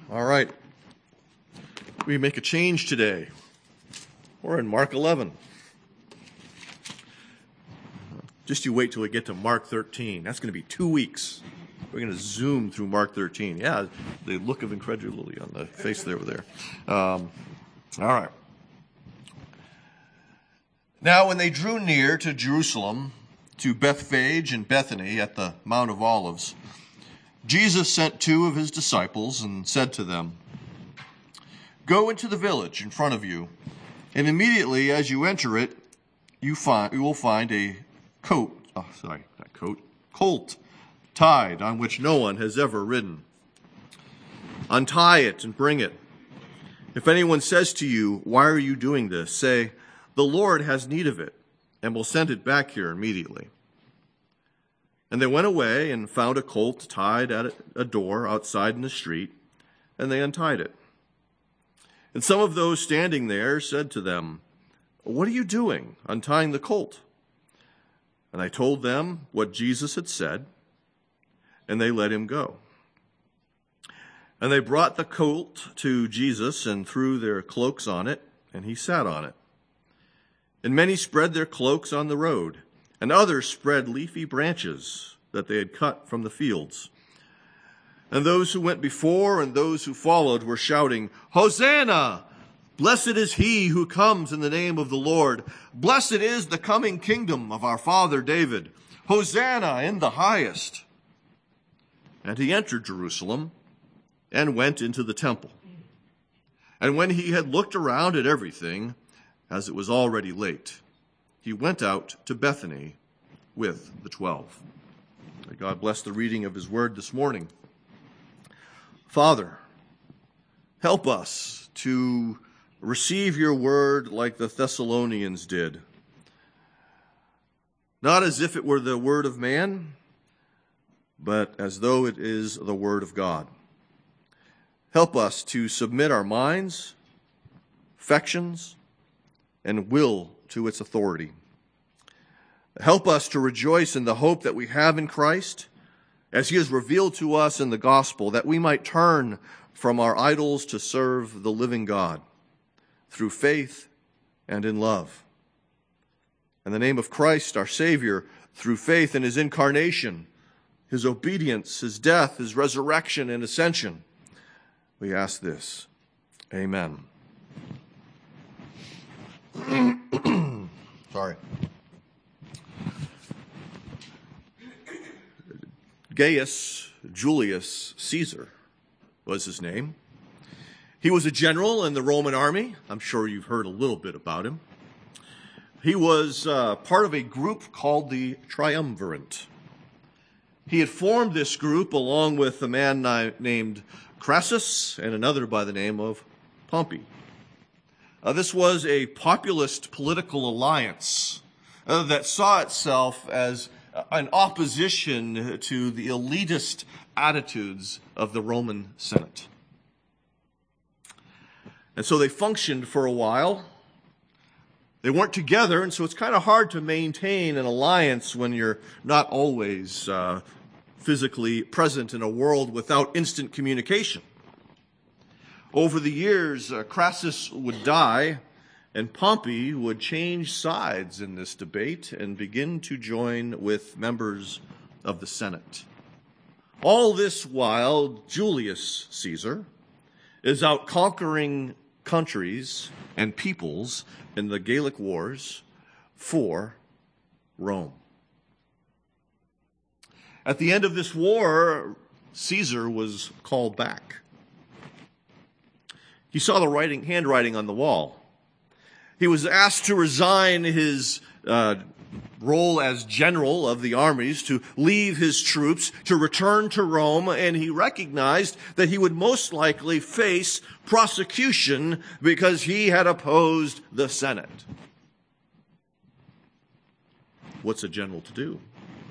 All right. We make a change today. We're in Mark 11. Just you wait till we get to Mark 13. That's going to be 2 weeks. We're going to zoom through Mark 13. Yeah, the look of incredulity on the face over there. All right. Now, when they drew near to Jerusalem, to Bethphage and Bethany at the Mount of Olives, Jesus sent 2 of his disciples and said to them, "Go into the village in front of you, and immediately as you enter it, you will find a colt tied on which no one has ever ridden. Untie it and bring it. If anyone says to you, 'Why are you doing this?' say, 'The Lord has need of it, and will send it back here immediately.'" And they went away and found a colt tied at a door outside in the street, and they untied it. And some of those standing there said to them, "What are you doing, untying the colt?" And I told them what Jesus had said, and they let him go. And they brought the colt to Jesus and threw their cloaks on it, and he sat on it. And many spread their cloaks on the road, and others spread leafy branches that they had cut from the fields. And those who went before and those who followed were shouting, "Hosanna! Blessed is he who comes in the name of the Lord. Blessed is the coming kingdom of our father David. Hosanna in the highest." And he entered Jerusalem and went into the temple. And when he had looked around at everything, as it was already late, he went out to Bethany with the 12. May God bless the reading of his word this morning. Father, help us to receive your word like the Thessalonians did, not as if it were the word of man, but as though it is the word of God. Help us to submit our minds, affections, and will to its authority. Help us to rejoice in the hope that we have in Christ, as he is revealed to us in the gospel, that we might turn from our idols to serve the living God through faith and in love. In the name of Christ, our Savior, through faith in his incarnation, his obedience, his death, his resurrection and ascension, we ask this. Amen. Sorry. Gaius Julius Caesar was his name. He was a general in the Roman army. I'm sure you've heard a little bit about him. He was part of a group called the Triumvirate. He had formed this group along with a man named Crassus and another by the name of Pompey. This was a populist political alliance that saw itself as an opposition to the elitist attitudes of the Roman Senate. And so they functioned for a while. They weren't together, and so it's kind of hard to maintain an alliance when you're not always physically present in a world without instant communication. Over the years, Crassus would die, and Pompey would change sides in this debate and begin to join with members of the Senate. All this while, Julius Caesar is out conquering countries and peoples in the Gallic Wars for Rome. At the end of this war, Caesar was called back. He saw the handwriting on the wall. He was asked to resign his role as general of the armies, to leave his troops, to return to Rome, and he recognized that he would most likely face prosecution because he had opposed the Senate. What's a general to do?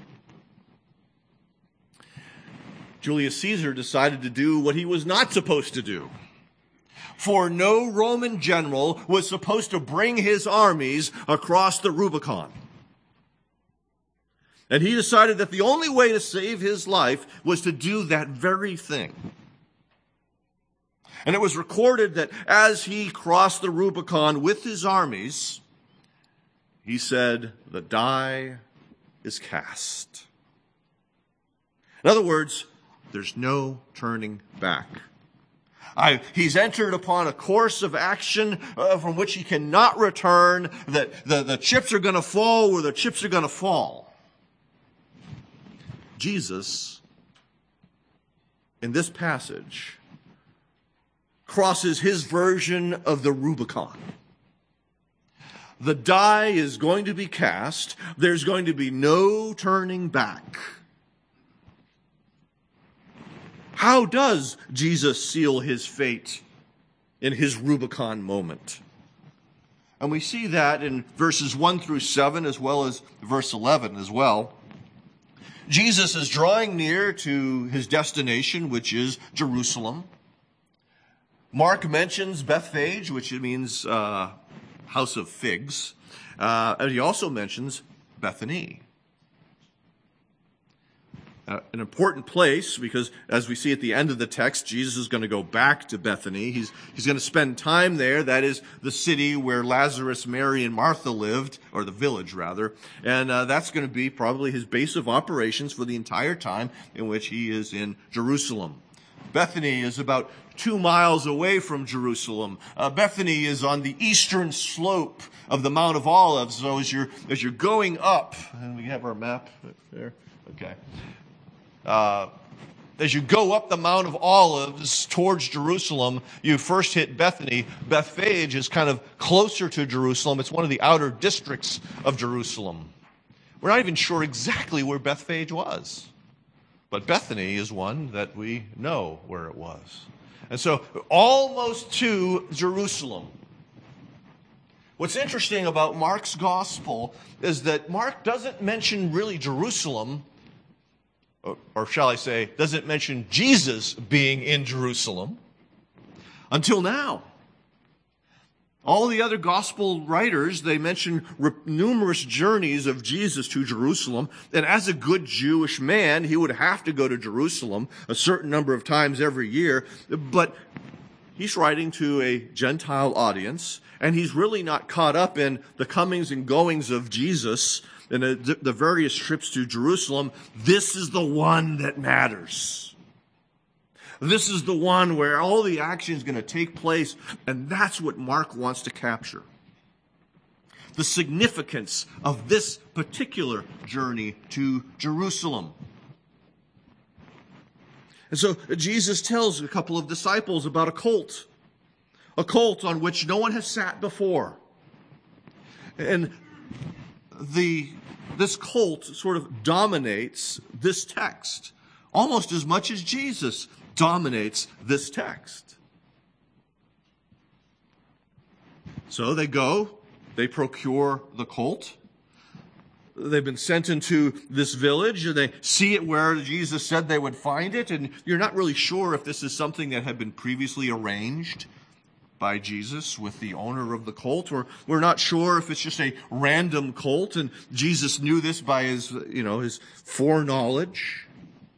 Julius Caesar decided to do what he was not supposed to do. For no Roman general was supposed to bring his armies across the Rubicon. And he decided that the only way to save his life was to do that very thing. And it was recorded that as he crossed the Rubicon with his armies, he said, "The die is cast." In other words, there's no turning back. He's entered upon a course of action from which he cannot return, that the chips are going to fall where the chips are going to fall. Jesus, in this passage, crosses his version of the Rubicon. The die is going to be cast. There's going to be no turning back. How does Jesus seal his fate in his Rubicon moment? And we see that in verses 1 through 7 as well as verse 11 as well. Jesus is drawing near to his destination, which is Jerusalem. Mark mentions Bethphage, which means house of figs. And he also mentions Bethany. An important place, because as we see at the end of the text, Jesus is going to go back to Bethany. He's going to spend time there. That is the city where Lazarus, Mary, and Martha lived, or the village rather. And that's going to be probably his base of operations for the entire time in which he is in Jerusalem. Bethany is about 2 miles away from Jerusalem. Bethany is on the eastern slope of the Mount of Olives. So as you're going up, and we have our map there. Okay. As you go up the Mount of Olives towards Jerusalem, you first hit Bethany. Bethphage is kind of closer to Jerusalem. It's one of the outer districts of Jerusalem. We're not even sure exactly where Bethphage was. But Bethany is one that we know where it was. And so, almost to Jerusalem. What's interesting about Mark's gospel is that Mark doesn't mention really Jerusalem, or shall I say, doesn't mention Jesus being in Jerusalem until now. All the other gospel writers, they mention numerous journeys of Jesus to Jerusalem. And as a good Jewish man, he would have to go to Jerusalem a certain number of times every year. But he's writing to a Gentile audience, and he's really not caught up in the comings and goings of Jesus and the various trips to Jerusalem. This is the one that matters. This is the one where all the action is going to take place, and that's what Mark wants to capture. The significance of this particular journey to Jerusalem. And so Jesus tells a couple of disciples about a colt on which no one has sat before. And this colt sort of dominates this text almost as much as Jesus dominates this text. So they go, they procure the colt. They've been sent into this village, and they see it where Jesus said they would find it, and you're not really sure if this is something that had been previously arranged by Jesus with the owner of the colt, or we're not sure if it's just a random colt, and Jesus knew this by his foreknowledge.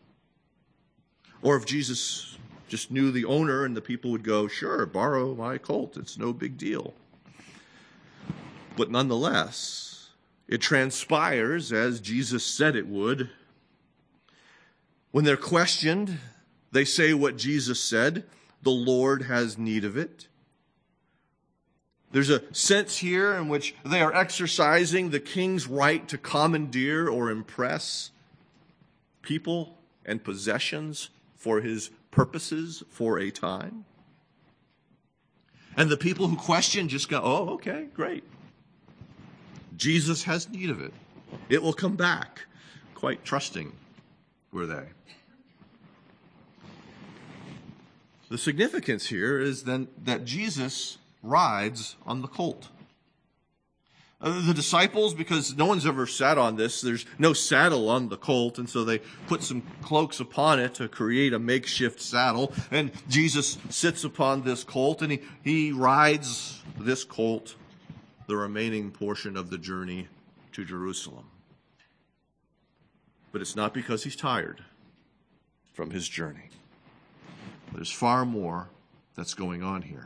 Or if Jesus just knew the owner and the people would go, sure, borrow my colt. It's no big deal. But nonetheless, it transpires as Jesus said it would. When they're questioned, they say what Jesus said. The Lord has need of it. There's a sense here in which they are exercising the king's right to commandeer or impress people and possessions for his purposes for a time. And the people who question just go, oh, okay, great. Jesus has need of it. It will come back. Quite trusting were they. The significance here is then that Jesus rides on the colt. The disciples, because no one's ever sat on this, there's no saddle on the colt, and so they put some cloaks upon it to create a makeshift saddle. And Jesus sits upon this colt, and he rides this colt the remaining portion of the journey to Jerusalem. But it's not because he's tired from his journey. There's far more that's going on here.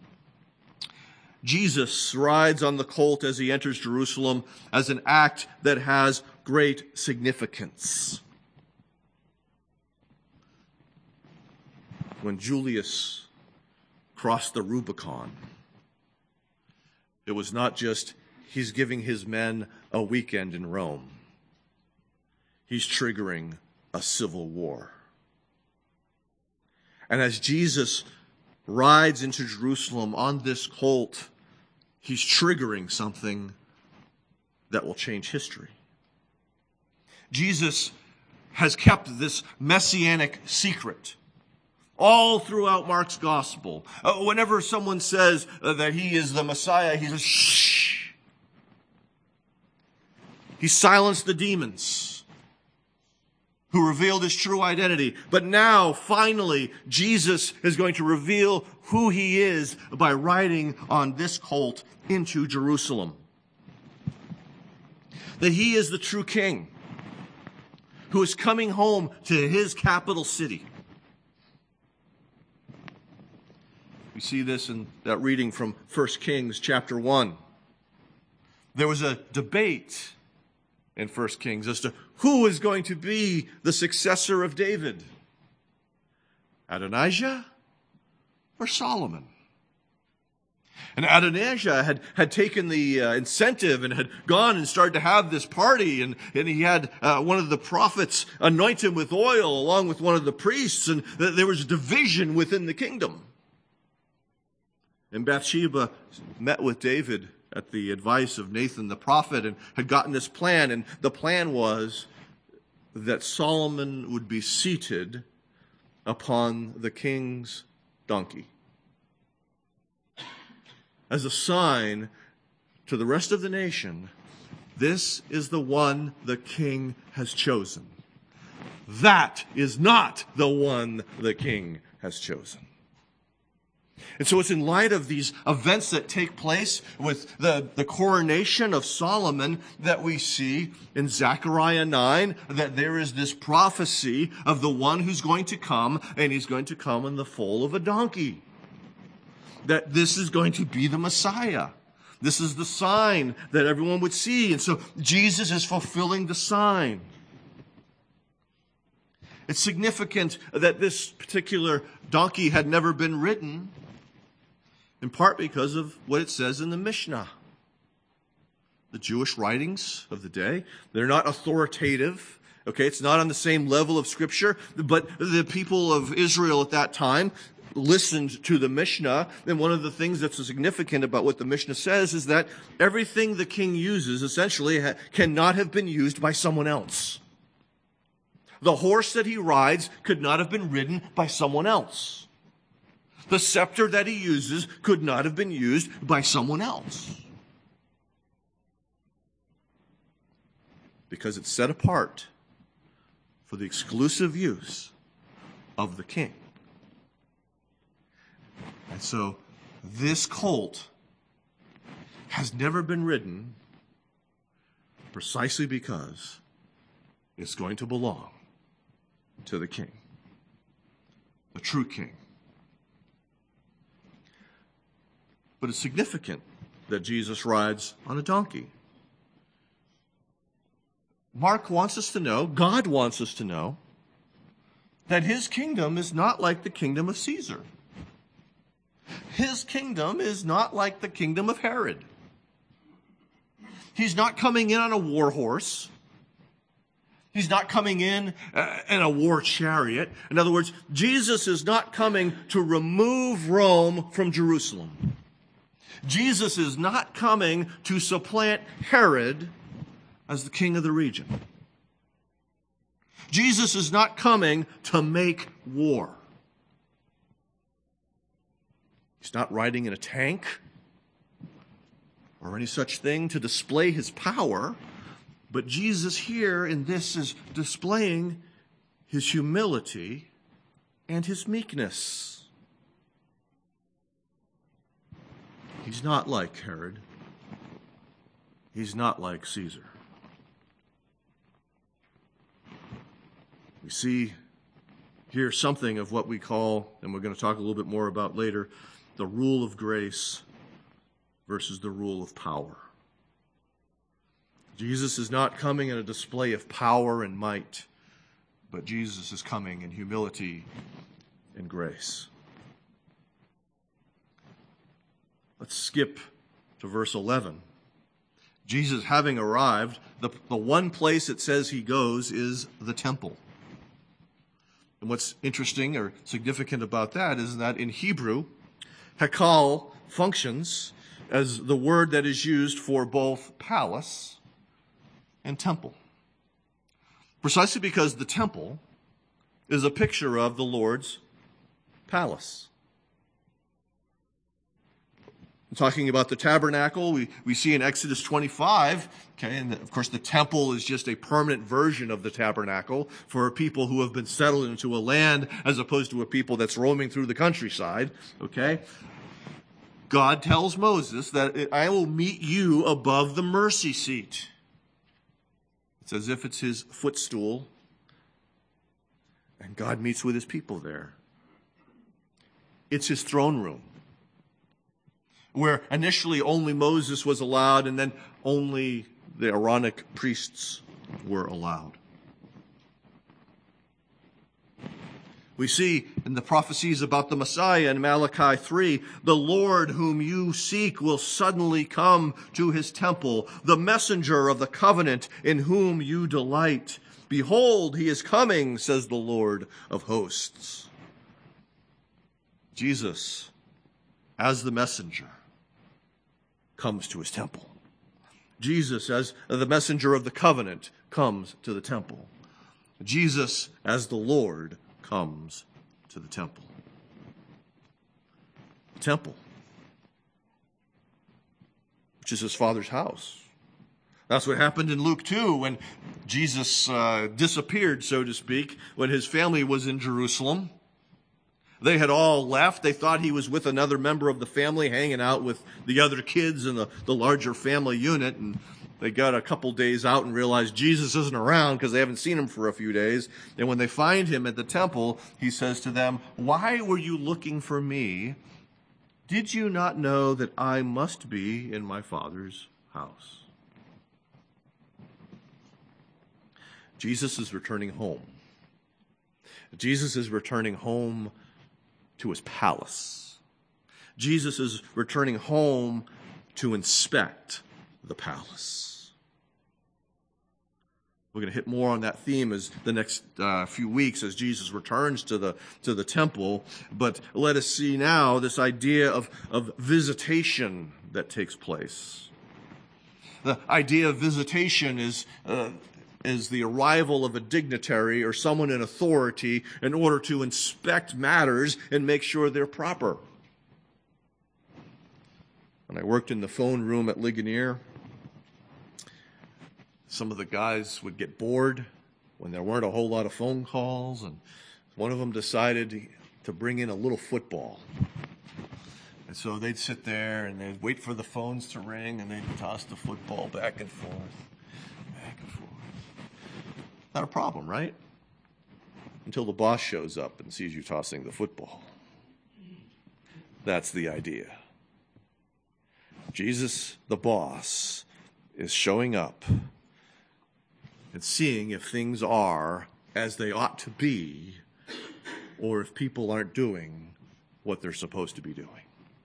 Jesus rides on the colt as he enters Jerusalem as an act that has great significance. When Julius crossed the Rubicon, it was not just he's giving his men a weekend in Rome. He's triggering a civil war. And as Jesus rides into Jerusalem on this colt, he's triggering something that will change history. Jesus has kept this messianic secret all throughout Mark's gospel. Whenever someone says that he is the Messiah, he says, shh. He silenced the demons who revealed his true identity. But now, finally, Jesus is going to reveal who he is by riding on this colt into Jerusalem. That he is the true king who is coming home to his capital city. We see this in that reading from 1 Kings chapter 1. There was a debate in 1 Kings as to who is going to be the successor of David. Adonijah or Solomon? And Adonijah had taken the incentive and had gone and started to have this party, and he had one of the prophets anoint him with oil along with one of the priests, and there was division within the kingdom. And Bathsheba met with David at the advice of Nathan the prophet and had gotten this plan. And the plan was that Solomon would be seated upon the king's donkey as a sign to the rest of the nation, this is the one the king has chosen. That is not the one the king has chosen. And so it's in light of these events that take place with the coronation of Solomon that we see in Zechariah 9 that there is this prophecy of the one who's going to come, and he's going to come in the foal of a donkey. That this is going to be the Messiah. This is the sign that everyone would see. And so Jesus is fulfilling the sign. It's significant that this particular donkey had never been ridden, in part because of what it says in the Mishnah. The Jewish writings of the day, they're not authoritative. Okay, it's not on the same level of Scripture, but the people of Israel at that time listened to the Mishnah, and one of the things that's significant about what the Mishnah says is that everything the king uses essentially cannot have been used by someone else. The horse that he rides could not have been ridden by someone else. The scepter that he uses could not have been used by someone else. Because it's set apart for the exclusive use of the king. And so this colt has never been ridden precisely because it's going to belong to the king, the true king. But it's significant that Jesus rides on a donkey. Mark wants us to know, God wants us to know, that his kingdom is not like the kingdom of Caesar. His kingdom is not like the kingdom of Herod. He's not coming in on a war horse. He's not coming in a war chariot. In other words, Jesus is not coming to remove Rome from Jerusalem. Jesus is not coming to supplant Herod as the king of the region. Jesus is not coming to make war. He's not riding in a tank or any such thing to display his power, but Jesus here in this is displaying his humility and his meekness. He's not like Herod. He's not like Caesar. We see hear something of what we call, and we're going to talk a little bit more about later, the rule of grace versus the rule of power. Jesus is not coming in a display of power and might, but Jesus is coming in humility and grace. Let's skip to verse 11. Jesus, having arrived, the one place it says he goes is the temple. And what's interesting or significant about that is that in Hebrew, hekal functions as the word that is used for both palace and temple. Precisely because the temple is a picture of the Lord's palace. Talking about the tabernacle, we see in Exodus 25, okay, and of course the temple is just a permanent version of the tabernacle for people who have been settled into a land as opposed to a people that's roaming through the countryside, okay? God tells Moses that I will meet you above the mercy seat. It's as if it's his footstool, and God meets with his people there. It's his throne room, where initially only Moses was allowed and then only the Aaronic priests were allowed. We see in the prophecies about the Messiah in Malachi 3, the Lord whom you seek will suddenly come to his temple, the messenger of the covenant in whom you delight. Behold, he is coming, says the Lord of hosts. Jesus, as the messenger, comes to his temple. Jesus, as the messenger of the covenant, comes to the temple. Jesus, as the Lord, comes to the temple. The temple, which is his Father's house. That's what happened in Luke 2 when Jesus disappeared, so to speak, when his family was in Jerusalem. They had all left. They thought he was with another member of the family, hanging out with the other kids in the larger family unit. And they got a couple days out and realized Jesus isn't around because they haven't seen him for a few days. And when they find him at the temple, he says to them, "Why were you looking for me? Did you not know that I must be in my Father's house?" Jesus is returning home. Jesus is returning home to his palace. Jesus is returning home to inspect the palace. We're going to hit more on that theme as the next few weeks as Jesus returns to the temple. But let us see now this idea of visitation that takes place. The idea of visitation is the arrival of a dignitary or someone in authority in order to inspect matters and make sure they're proper. When I worked in the phone room at Ligonier, some of the guys would get bored when there weren't a whole lot of phone calls, and one of them decided to bring in a little football. And so they'd sit there and they'd wait for the phones to ring and they'd toss the football back and forth. Not a problem, right? Until the boss shows up and sees you tossing the football. That's the idea. Jesus, the boss, is showing up and seeing if things are as they ought to be or if people aren't doing what they're supposed to be doing.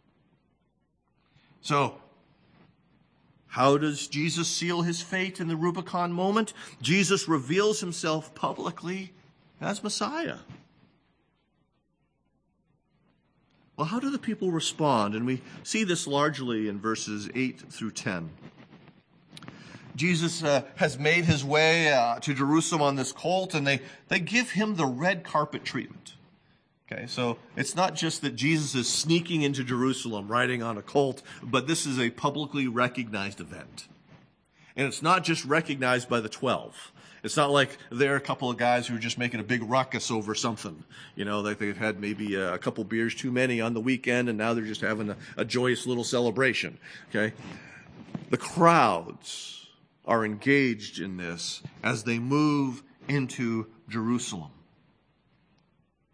So, how does Jesus seal his fate in the Rubicon moment? Jesus reveals himself publicly as Messiah. Well, how do the people respond? And we see this largely in verses 8 through 10. Jesus has made his way to Jerusalem on this colt, and they give him the red carpet treatment. Okay, so it's not just that Jesus is sneaking into Jerusalem riding on a colt, but this is a publicly recognized event. And it's not just recognized by the 12. It's not like they're a couple of guys who are just making a big ruckus over something. You know, like they've had maybe a couple beers too many on the weekend, and now they're just having a joyous little celebration. Okay, the crowds are engaged in this as they move into Jerusalem.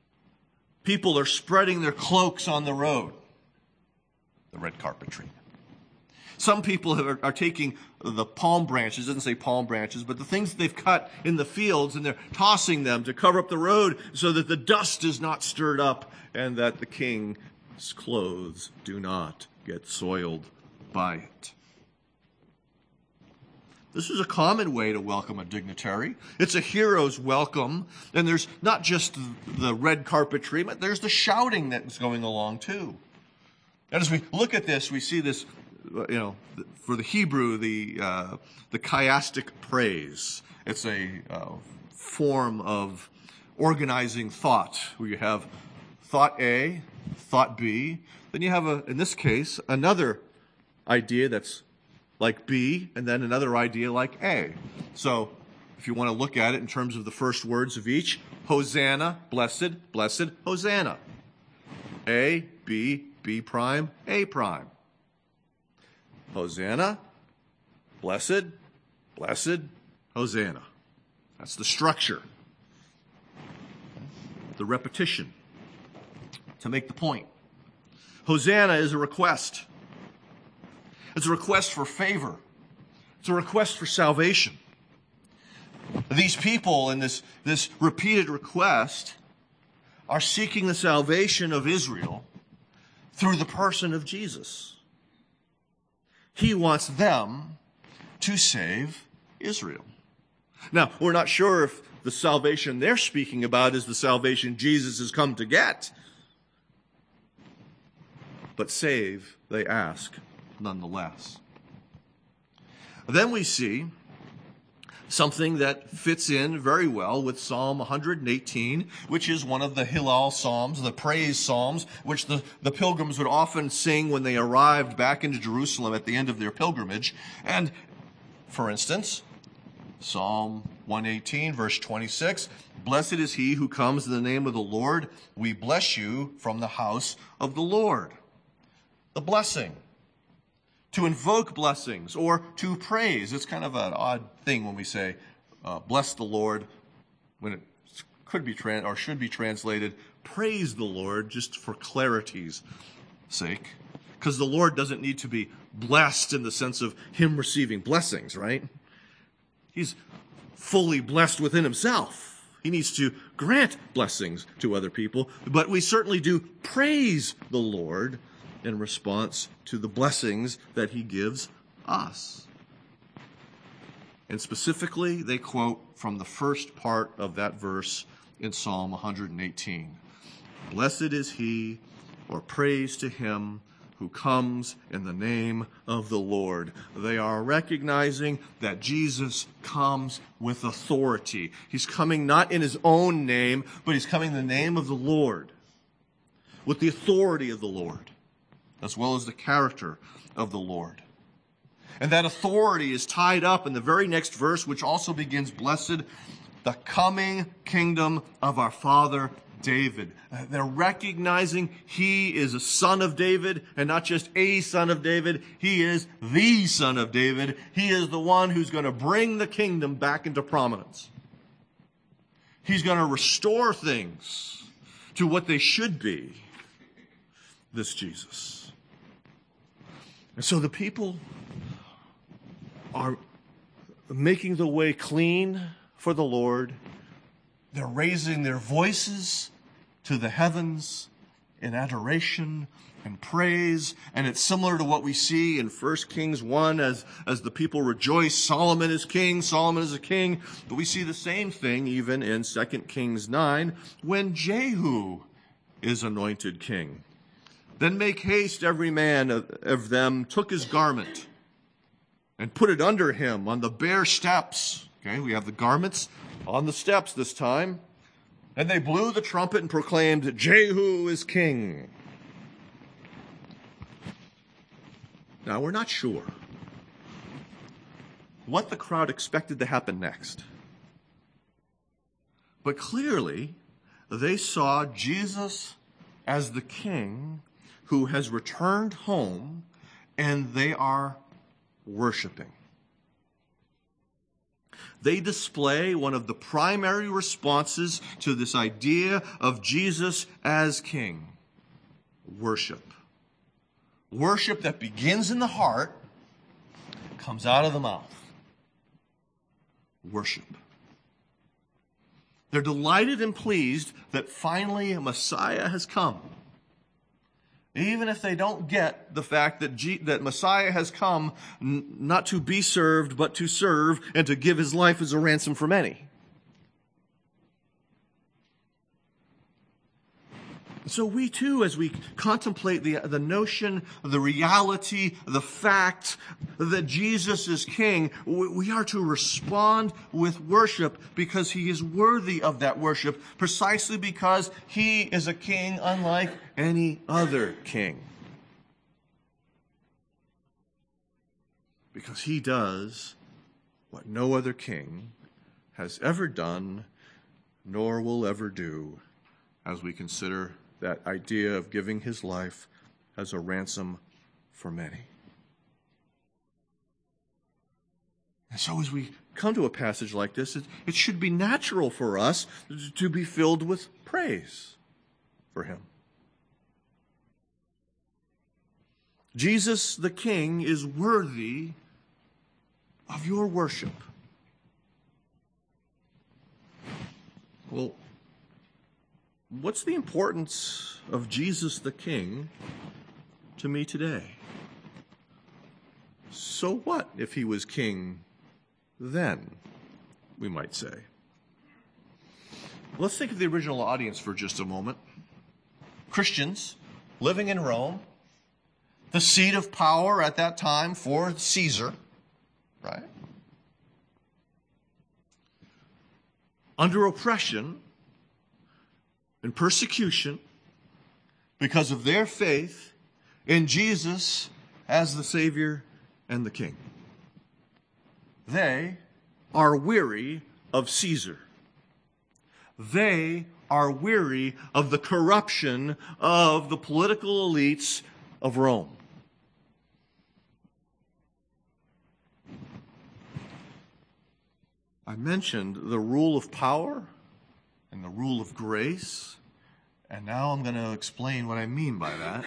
People are spreading their cloaks on the road. The red carpet treatment. Some people are taking the palm branches, it doesn't say palm branches, but the things that they've cut in the fields, and they're tossing them to cover up the road so that the dust is not stirred up and that the king's clothes do not get soiled by it. This is a common way to welcome a dignitary. It's a hero's welcome. And there's not just the red carpet treatment, there's the shouting that's going along too. And as we look at this, we see this, for the Hebrew, the chiastic praise. It's a form of organizing thought, where you have thought A, thought B. Then you have, in this case, another idea that's like B, and then another idea like A. So, if you want to look at it in terms of the first words of each, Hosanna, blessed, blessed, Hosanna. A, B, B prime, A prime. Hosanna, blessed, blessed, Hosanna. That's the structure. The repetition. To make the point. Hosanna is a request. It's a request for favor. It's a request for salvation. These people in this repeated request are seeking the salvation of Israel through the person of Jesus. He wants them to save Israel. Now, we're not sure if the salvation they're speaking about is the salvation Jesus has come to get. But save, they ask, nonetheless. Then we see something that fits in very well with Psalm 118, which is one of the Hillel Psalms, the praise Psalms, which the pilgrims would often sing when they arrived back into Jerusalem at the end of their pilgrimage. And, for instance, Psalm 118, verse 26, "Blessed is he who comes in the name of the Lord. We bless you from the house of the Lord." The blessing. To invoke blessings or to praise. It's kind of an odd thing when we say, bless the Lord, when it could be or should be translated, praise the Lord, just for clarity's sake. Because the Lord doesn't need to be blessed in the sense of him receiving blessings, right? He's fully blessed within himself. He needs to grant blessings to other people, but we certainly do praise the Lord in response to the blessings that he gives us. And specifically, they quote from the first part of that verse in Psalm 118. Blessed is he, or praise to him, who comes in the name of the Lord. They are recognizing that Jesus comes with authority. He's coming not in his own name, but he's coming in the name of the Lord, with the authority of the Lord, as well as the character of the Lord. And that authority is tied up in the very next verse, which also begins, blessed, the coming kingdom of our father David. They're recognizing he is a son of David, and not just a son of David. He is the son of David. He is the one who's going to bring the kingdom back into prominence. He's going to restore things to what they should be. This Jesus. And so the people are making the way clean for the Lord. They're raising their voices to the heavens in adoration and praise. And it's similar to what we see in 1 Kings 1 as the people rejoice. Solomon is king. Solomon is a king. But we see the same thing even in 2 Kings 9 when Jehu is anointed king. Then make haste, every man of them took his garment and put it under him on the bare steps. Okay, we have the garments on the steps this time. And they blew the trumpet and proclaimed, Jehu is king. Now, we're not sure what the crowd expected to happen next. But clearly, they saw Jesus as the king who has returned home, and they are worshiping. they display one of the primary responses to this idea of Jesus as king: worship. Worship that begins in the heart, comes out of the mouth. Worship. They're delighted and pleased that finally a Messiah has come. Even if they don't get the fact that Messiah has come not to be served, but to serve and to give his life as a ransom for many. So we too, as we contemplate the notion, the reality, the fact that Jesus is king, we are to respond with worship because he is worthy of that worship, precisely because he is a king unlike any other king. Because he does what no other king has ever done, nor will ever do, as we consider that idea of giving his life as a ransom for many. And so as we come to a passage like this, it should be natural for us to be filled with praise for him. Jesus the King is worthy of your worship. Well, what's the importance of Jesus the King to me today? So what if he was king then, we might say? Let's think of the original audience for just a moment. Christians living in Rome, the seat of power at that time for Caesar, right? Under oppression and persecution because of their faith in Jesus as the Savior and the King. They are weary of Caesar. They are weary of the corruption of the political elites of Rome. I mentioned the rule of power and the rule of grace, and now I'm going to explain what I mean by that.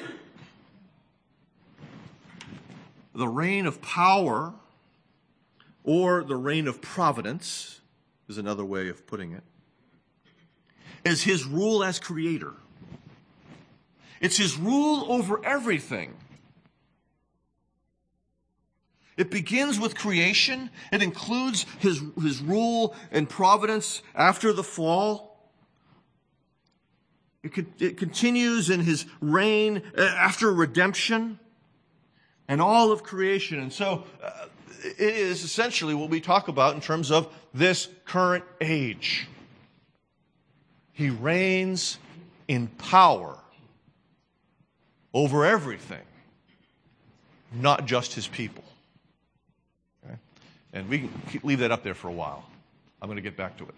The reign of power, or the reign of providence, is another way of putting it, is his rule as creator. It's his rule over everything. It begins with creation. It includes his rule and providence after the fall. It continues in his reign after redemption and all of creation. And so it is essentially what we talk about in terms of this current age. He reigns in power over everything, not just his people. Okay? And we can leave that up there for a while. I'm going to get back to it.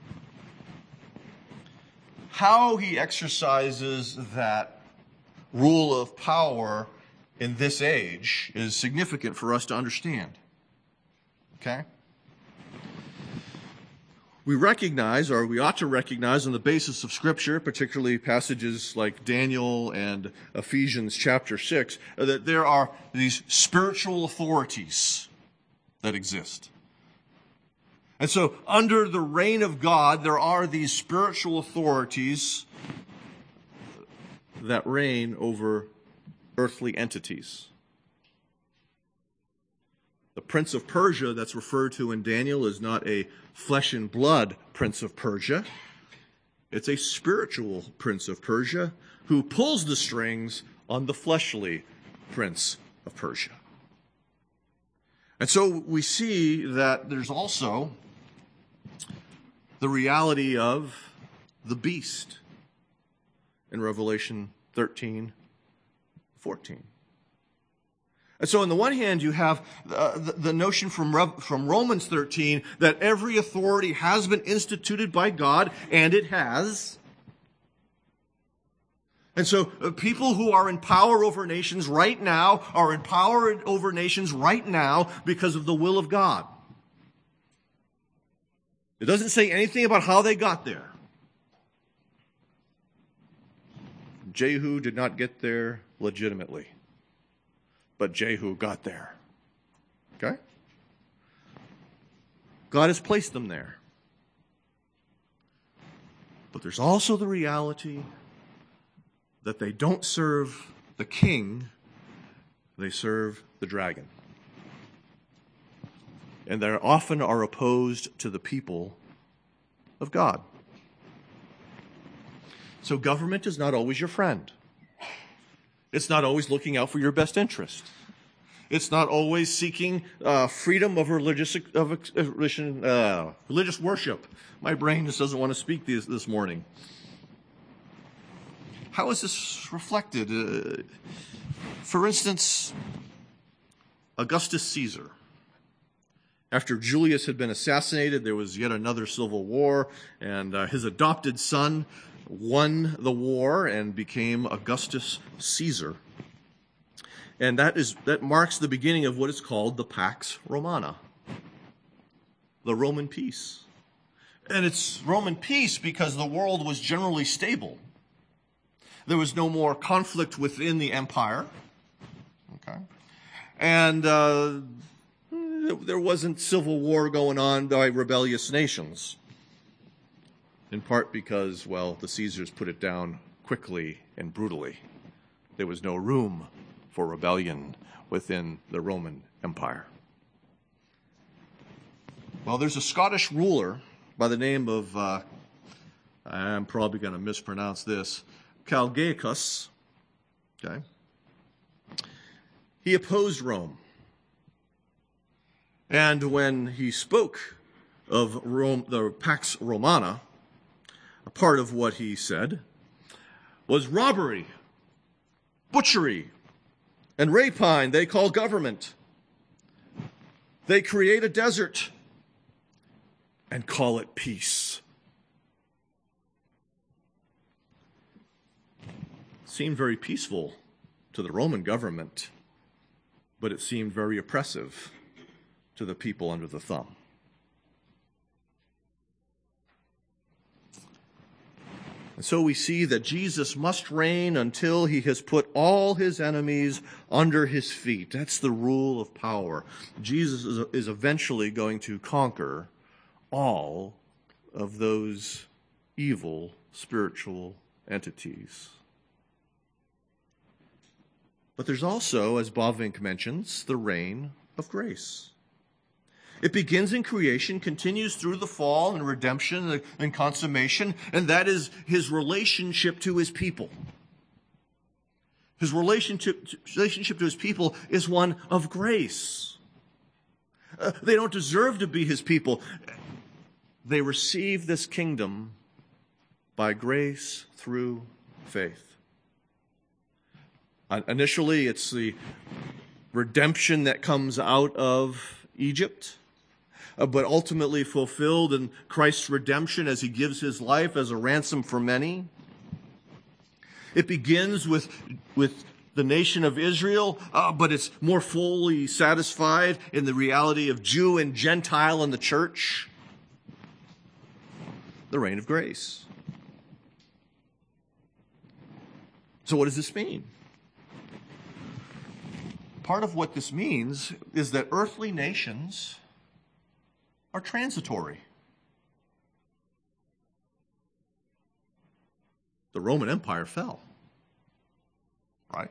How he exercises that rule of power in this age is significant for us to understand. Okay? We recognize, or we ought to recognize on the basis of Scripture, particularly passages like Daniel and Ephesians chapter 6, that there are these spiritual authorities that exist. And so, under the reign of God, there are these spiritual authorities that reign over earthly entities. The prince of Persia that's referred to in Daniel is not a flesh and blood prince of Persia. It's a spiritual prince of Persia who pulls the strings on the fleshly prince of Persia. And so we see that there's also the reality of the beast in Revelation 13:14. And so on the one hand, you have the notion from Romans 13 that every authority has been instituted by God, and it has. And so people who are in power over nations right now are in power over nations right now because of the will of God. It doesn't say anything about how they got there. Jehu did not get there legitimately, but Jehu got there. Okay? God has placed them there. But there's also the reality that they don't serve the king, they serve the dragon. And they often are opposed to the people of God. So government is not always your friend. It's not always looking out for your best interest. It's not always seeking freedom of religious worship. My brain just doesn't want to speak this morning. How is this reflected? For instance, Augustus Caesar. After Julius had been assassinated, there was yet another civil war, and his adopted son won the war and became Augustus Caesar. And that marks the beginning of what is called the Pax Romana, the Roman peace. And it's Roman peace because the world was generally stable. There was no more conflict within the empire. Okay. And there wasn't civil war going on by rebellious nations. In part because, well, the Caesars put it down quickly and brutally. There was no room for rebellion within the Roman Empire. Well, there's a Scottish ruler by the name of, I'm probably going to mispronounce this, Calgaicus. Okay. He opposed Rome. And when he spoke of Rome, the Pax Romana, a part of what he said was robbery, butchery, and rapine they call government. They create a desert and call it peace. It seemed very peaceful to the Roman government, but it seemed very oppressive to the people under the thumb. And so we see that Jesus must reign until he has put all his enemies under his feet. That's the rule of power. Jesus is eventually going to conquer all of those evil spiritual entities. But there's also, as Bavinck mentions, the reign of grace. It begins in creation, continues through the fall and redemption and consummation, and that is his relationship to his people. His relationship to his people is one of grace. They don't deserve to be his people. They receive this kingdom by grace through faith. Initially, it's the redemption that comes out of Egypt, but ultimately fulfilled in Christ's redemption as he gives his life as a ransom for many. It begins with the nation of Israel, but it's more fully satisfied in the reality of Jew and Gentile in the church. The reign of grace. So what does this mean? Part of what this means is that earthly nations are transitory. The Roman Empire fell, right?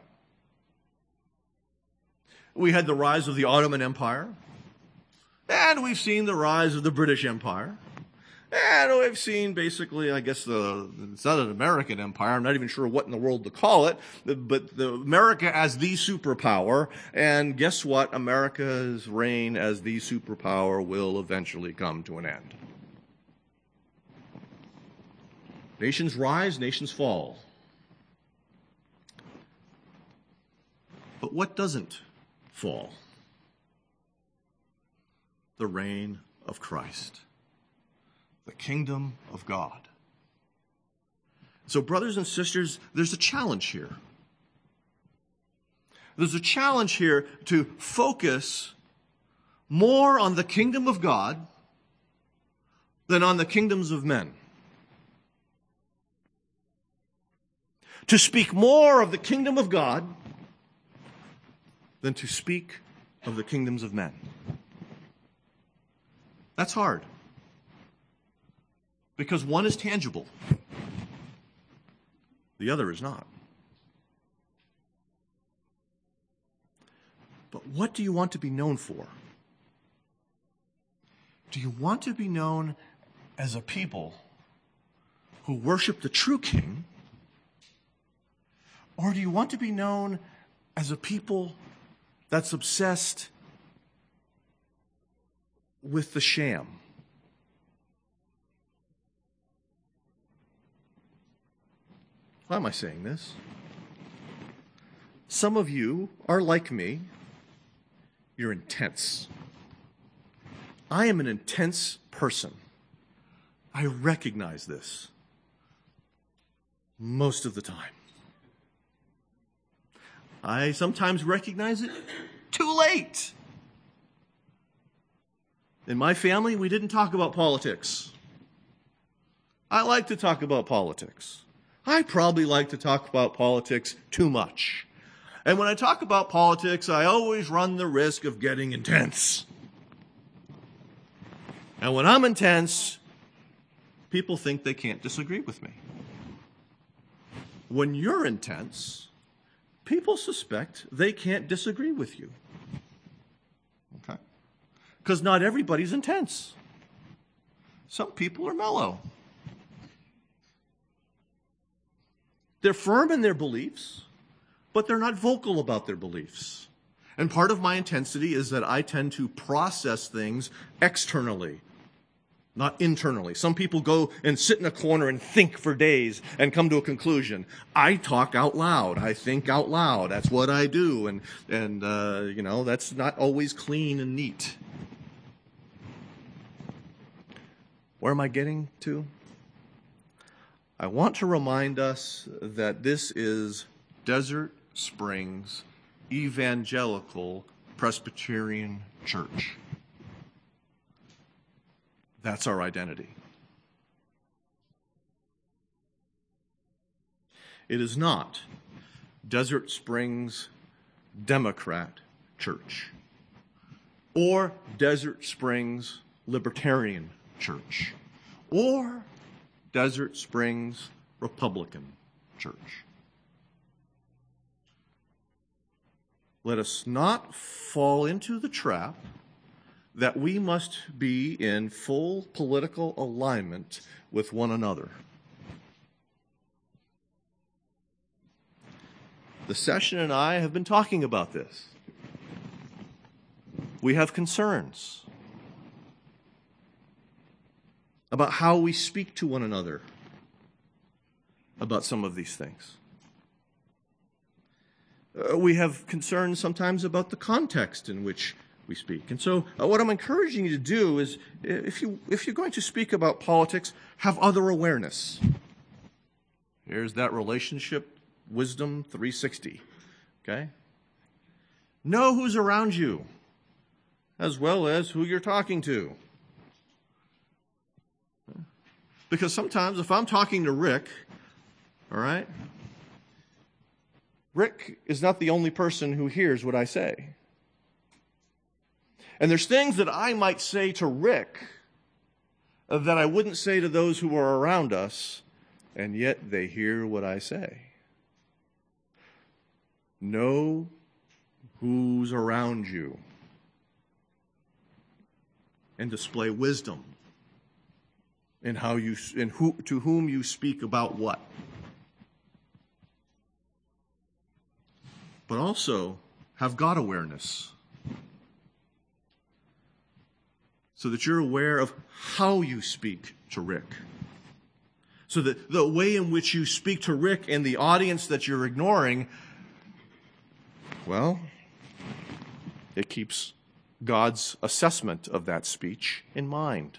We had the rise of the Ottoman Empire, and we've seen the rise of the British Empire, and we've seen basically, I guess, it's not an American empire, I'm not even sure what in the world to call it, but the America as the superpower, and guess what? America's reign as the superpower will eventually come to an end. Nations rise, nations fall. But what doesn't fall? The reign of Christ. The kingdom of God. So, brothers and sisters, there's a challenge here. There's a challenge here to focus more on the kingdom of God, than on the kingdoms of men. To speak more of the kingdom of God than to speak of the kingdoms of men. That's hard. Because one is tangible. The other is not. But what do you want to be known for? Do you want to be known as a people who worship the true King? Or do you want to be known as a people that's obsessed with the sham? Why am I saying this? Some of you are like me. You're intense. I am an intense person. I recognize this most of the time. I sometimes recognize it too late. In my family, we didn't talk about politics. I like to talk about politics. I probably like to talk about politics too much. And when I talk about politics, I always run the risk of getting intense. And when I'm intense, people think they can't disagree with me. When you're intense, people suspect they can't disagree with you. Okay? Because not everybody's intense. Some people are mellow. They're firm in their beliefs, but they're not vocal about their beliefs. And part of my intensity is that I tend to process things externally, not internally. Some people go and sit in a corner and think for days and come to a conclusion. I talk out loud. I think out loud. That's what I do. And that's not always clean and neat. Where am I getting to? I want to remind us that this is Desert Springs Evangelical Presbyterian Church. That's our identity. It is not Desert Springs Democrat Church or Desert Springs Libertarian Church or Desert Springs Republican Church. Let us not fall into the trap that we must be in full political alignment with one another. The session and I have been talking about this. We have concerns about how we speak to one another about some of these things. We have concerns sometimes about the context in which we speak. And so what I'm encouraging you to do is, if you're going to speak about politics, have other awareness. Here's that relationship wisdom 360. Okay? Know who's around you, as well as who you're talking to. Because sometimes if I'm talking to Rick, all right, Rick is not the only person who hears what I say. And there's things that I might say to Rick that I wouldn't say to those who are around us, and yet they hear what I say. Know who's around you and display wisdom in how you to whom you speak about what. But also have God awareness, so that you're aware of how you speak to Rick. So that the way in which you speak to Rick and the audience that you're ignoring, well, it keeps God's assessment of that speech in mind.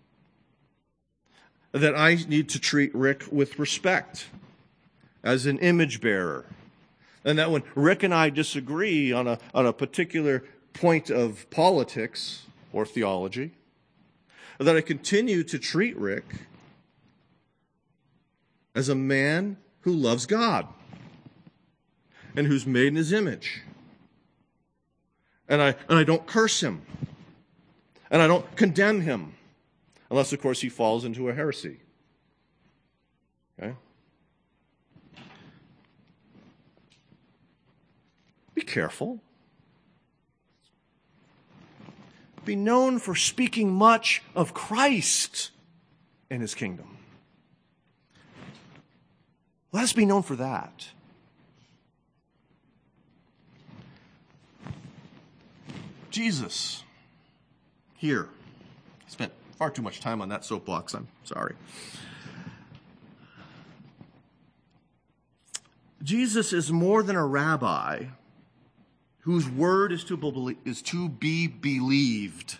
That I need to treat Rick with respect as an image bearer. And that when Rick and I disagree on a particular point of politics or theology, that I continue to treat Rick as a man who loves God and who's made in his image. And I don't curse him. And I don't condemn him. Unless, of course, he falls into a heresy. Okay? Be careful. Be known for speaking much of Christ and his kingdom. Let us be known for that. Jesus, here, spent far too much time on that soapbox, I'm sorry. Jesus is more than a rabbi whose word is to be believed.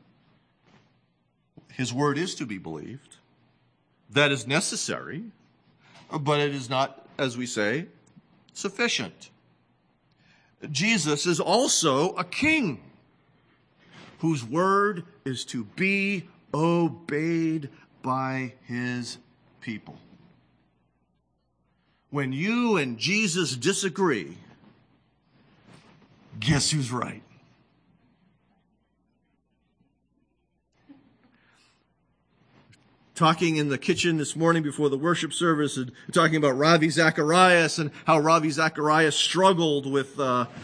His word is to be believed. That is necessary, but it is not, as we say, sufficient. Jesus is also a king whose word is to be obeyed by his people. When you and Jesus disagree, guess who's right? Talking in the kitchen this morning before the worship service and talking about Ravi Zacharias and how Ravi Zacharias struggled with,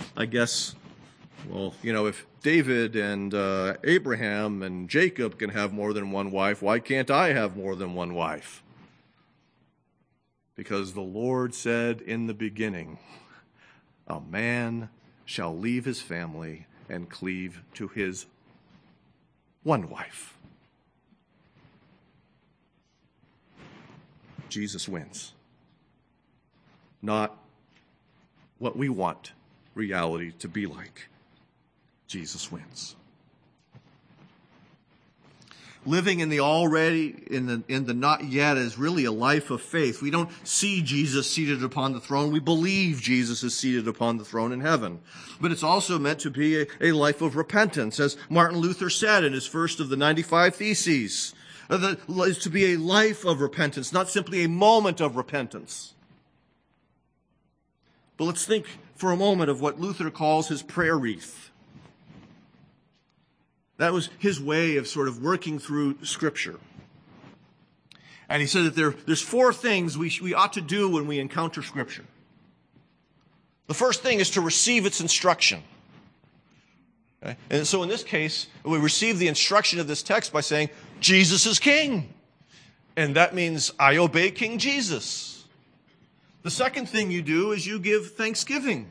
if David and Abraham and Jacob can have more than one wife, why can't I have more than one wife? Because the Lord said in the beginning, a man shall leave his family and cleave to his one wife. Jesus wins. Not what we want reality to be like. Jesus wins. Living in the already, in the not yet is really a life of faith. We don't see Jesus seated upon the throne. We believe Jesus is seated upon the throne in heaven. But it's also meant to be a life of repentance, as Martin Luther said in his first of the 95 Theses. That is to be a life of repentance, not simply a moment of repentance. But let's think for a moment of what Luther calls his prayer wreath. That was his way of sort of working through Scripture. And he said that there's four things we ought to do when we encounter Scripture. The first thing is to receive its instruction. Okay? And so in this case, we receive the instruction of this text by saying, Jesus is king. And that means I obey King Jesus. The second thing you do is you give thanksgiving.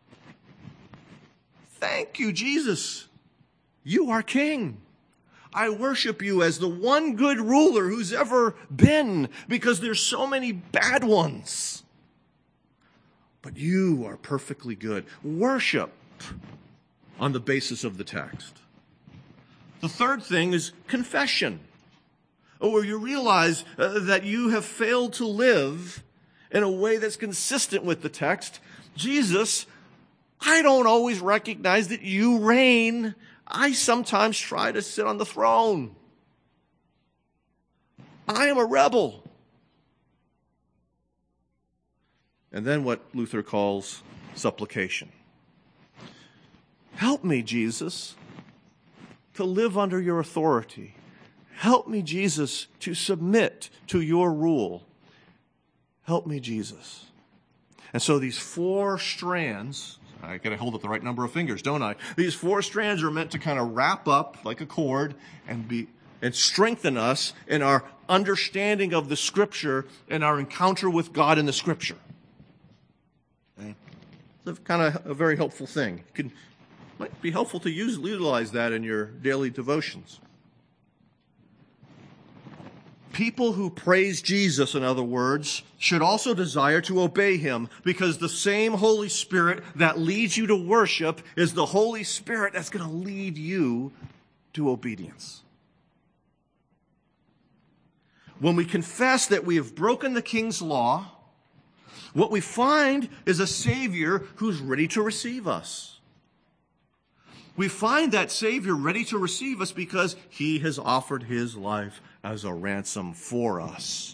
Thank you, Jesus. You are king. I worship you as the one good ruler who's ever been, because there's so many bad ones. But you are perfectly good. Worship on the basis of the text. The third thing is confession, where you realize that you have failed to live in a way that's consistent with the text. Jesus, I don't always recognize that you reign. I sometimes try to sit on the throne. I am a rebel. And then what Luther calls supplication. Help me, Jesus, to live under your authority. Help me, Jesus, to submit to your rule. Help me, Jesus. And so these four strands, I got to hold up the right number of fingers, don't I? These four strands are meant to kind of wrap up like a cord and strengthen us in our understanding of the Scripture and our encounter with God in the Scripture. Okay? It's kind of a very helpful thing. Might be helpful to utilize that in your daily devotions. People who praise Jesus, in other words, should also desire to obey him, because the same Holy Spirit that leads you to worship is the Holy Spirit that's going to lead you to obedience. When we confess that we have broken the King's law, what we find is a Savior who's ready to receive us. We find that Savior ready to receive us because he has offered his life as a ransom for us.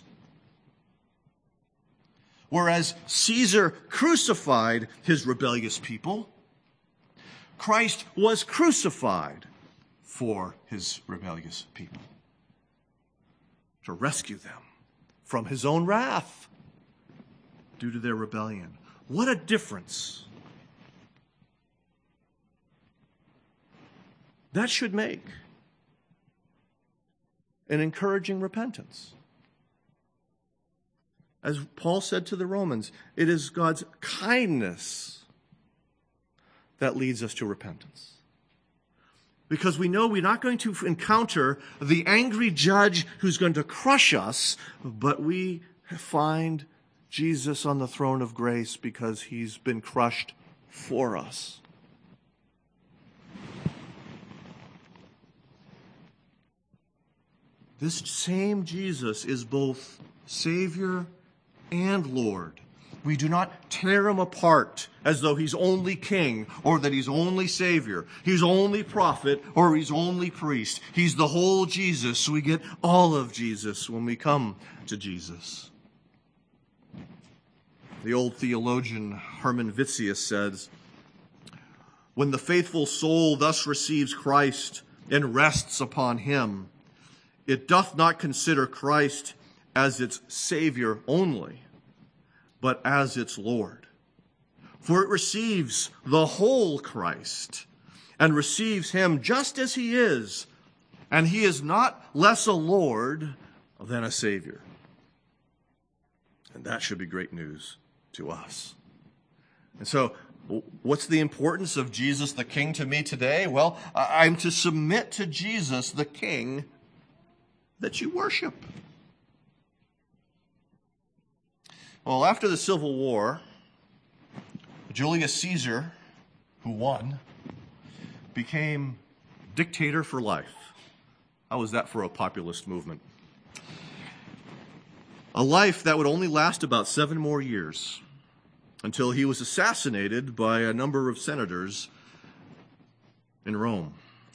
Whereas Caesar crucified his rebellious people, Christ was crucified for his rebellious people to rescue them from his own wrath due to their rebellion. What a difference that should make in encouraging repentance. As Paul said to the Romans, it is God's kindness that leads us to repentance. Because we know we're not going to encounter the angry judge who's going to crush us, but we find Jesus on the throne of grace because he's been crushed for us. This same Jesus is both Savior and Lord. We do not tear him apart as though he's only king or that he's only Savior. He's only prophet or he's only priest. He's the whole Jesus. We get all of Jesus when we come to Jesus. The old theologian Herman Vitzius says, "When the faithful soul thus receives Christ and rests upon him, it doth not consider Christ as its Savior only, but as its Lord. For it receives the whole Christ and receives him just as he is, and he is not less a Lord than a Savior." And that should be great news to us. And so, what's the importance of Jesus the King to me today? Well, I'm to submit to Jesus the King that you worship. Well, after the Civil War, Julius Caesar, who won, became dictator for life. How was that for a populist movement? A life that would only last about 7 more years until he was assassinated by a number of senators in Rome.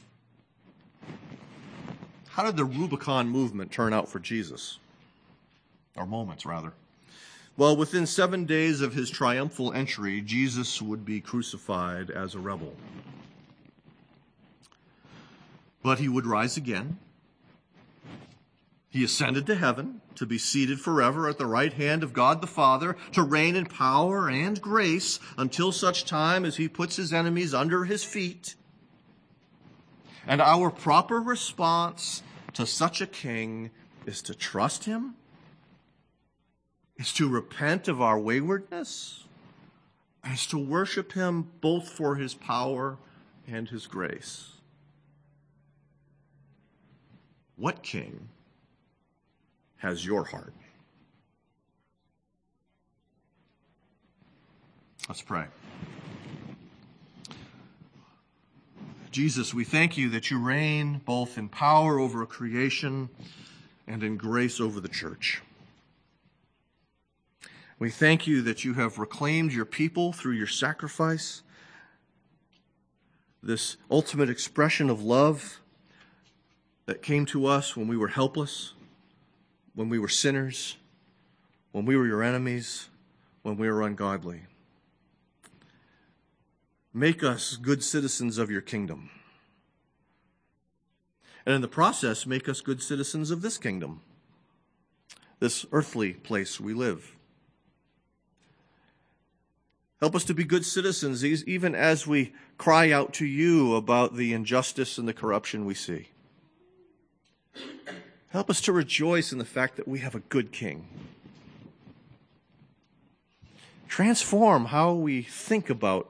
How did the Rubicon movement turn out for Jesus? Or moments, rather. Well, within 7 days of his triumphal entry, Jesus would be crucified as a rebel. But he would rise again. He ascended to heaven to be seated forever at the right hand of God the Father, to reign in power and grace until such time as he puts his enemies under his feet. And our proper response to such a king is to trust him, is to repent of our waywardness, and is to worship him both for his power and his grace. What king has your heart? Let's pray. Jesus, we thank you that you reign both in power over creation and in grace over the church. We thank you that you have reclaimed your people through your sacrifice, this ultimate expression of love that came to us when we were helpless, when we were sinners, when we were your enemies, when we were ungodly. Make us good citizens of your kingdom. And in the process, make us good citizens of this kingdom, this earthly place we live. Help us to be good citizens, even as we cry out to you about the injustice and the corruption we see. Help us to rejoice in the fact that we have a good king. Transform how we think about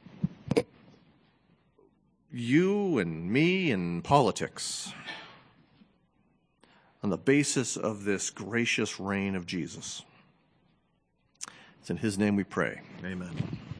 you and me and politics on the basis of this gracious reign of Jesus. It's in his name we pray. Amen.